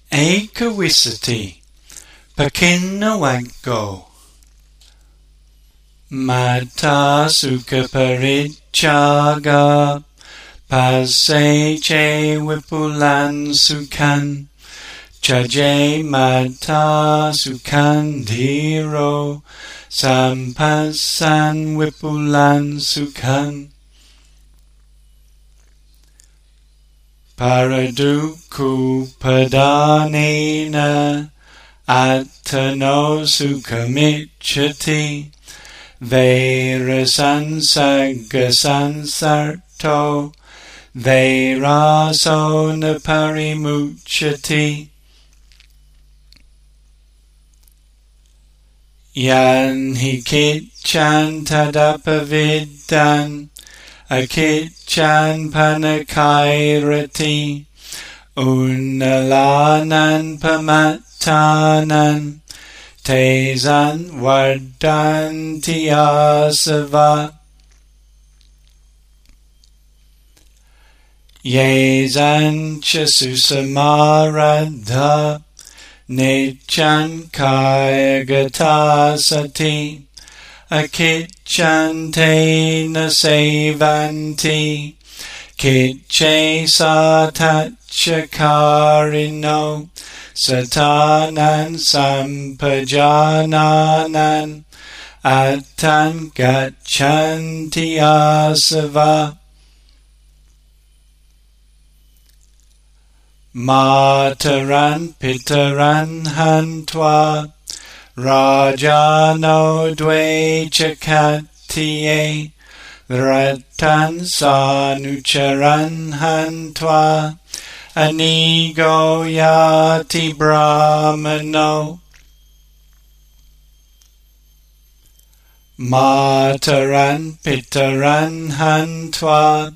Ekavissati, Pakinawaggo. Mata Sukha Parichaga, Paseche Vipulan Sukhan, Chaje Mata Sukhandhiro, Sampasan Vipulan Sukhan. Paraduku Padanena, Attano Sukhamichati, Vairasansagasarto, Vairaso Naparimuchati. Yan hikichan tadapavidan, akichan panakairati, unalanan pamatanan, tezan vardanti asava. Yezan chasusamarada, nechan kayagatasati, akichante nasevanti, kiche satachakarino, satanan sampajananan, attan gachanti asava. Mataran pitaran hantva, Rajano dve chakatiye, Ratan sanucharan hantva, Anigo yati brahmano. Mataran pitaran hantva,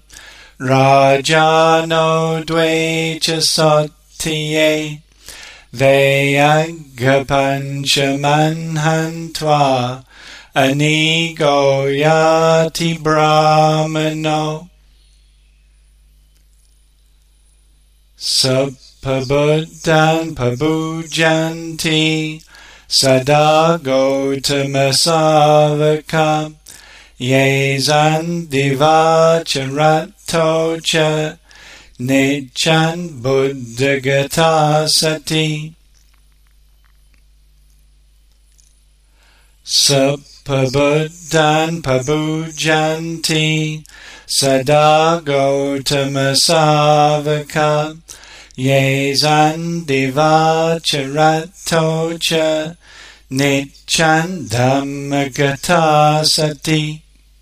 Rajano dve chasatiye, Vayagapanchaman hantva, Anigo yati brahmano. Sapabuddhan pabujanti, Sada Gautama Savaka, Yezan divacharatocha, Nechan buddhagata sati. Sapabuddhan pabujanti, Sada Gautama Savaka, Yezan divacharatocha, Nechan dhammagata sati.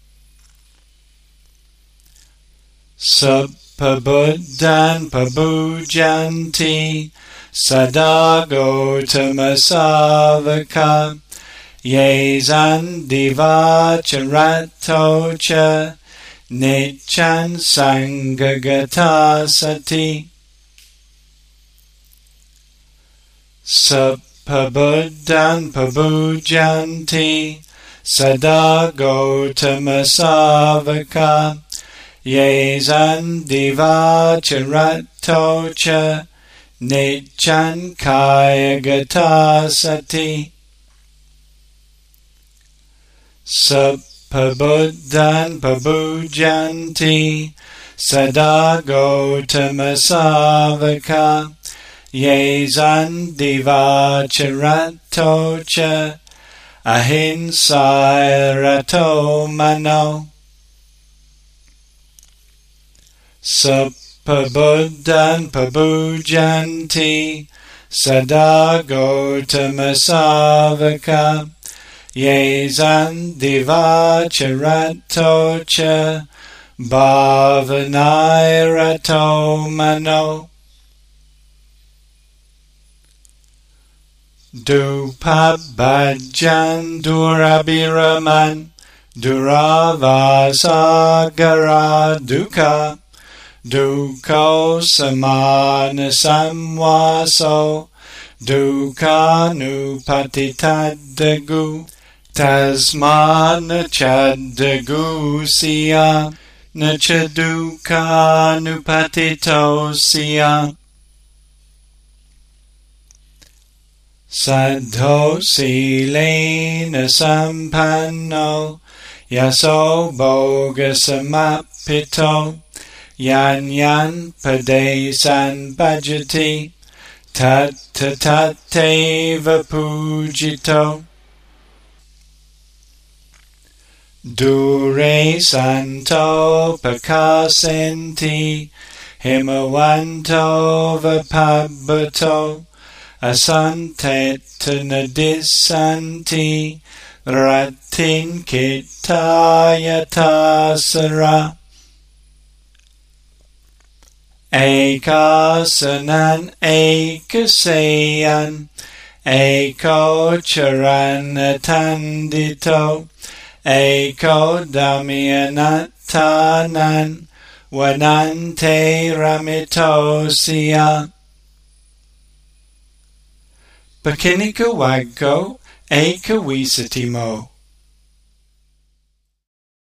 Sapabuddhan pabujanti, Sada Gautama Savaka, Yezan divacharatocha, Nechan sanghagata sati. Sapabuddhan pabujanti, Sada Gautama Savaka, Yezan divacharatocha, Nechan kayagata sati. Sapabuddhan pabujanti, Sada Gautama Savaka, Yezan divacharatocha, Ahinsayarato mano. Sapabuddhan pabujanti, Sada Gautama Savaka, Yezan divacharatocha, Bhavanairato mano. Dupabhajan durabhiraman, duravasagara dukkha, dukkho samana samvaso, dukkhanupatitadagu, tasmana chadagu siya, nacha dukkhanupatito siya. Saddho silena sampanno yaso bhoga samapito yan yan padesan bhajati tat tateva pujito. Dure santo pakasenti himawanto vapabbato asantetana disanti ratin kittayatasara. Ekasanan ekasayan eko charanatandito eko damyanatanan vanante ramitosya. Pakinika waggo eka wisatimo